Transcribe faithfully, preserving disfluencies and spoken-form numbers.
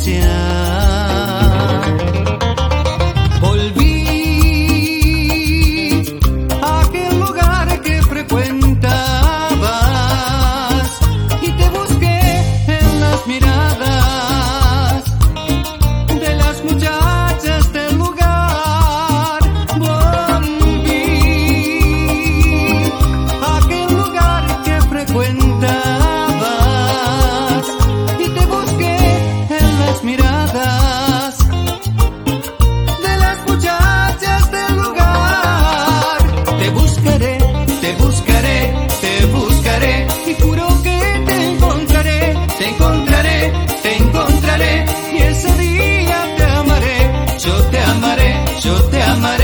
inocencia. Volví a aquel lugar que frecuentabas y te busqué en las miradas de las muchachas del lugar. Volví a aquel lugar que frecuentabas y te busqué en las miradas de las muchachas del lugar. Te buscaré, te buscaré, te buscaré y juro que te encontraré, te encontraré, te encontraré y ese día te amaré, yo te amaré, yo te amaré.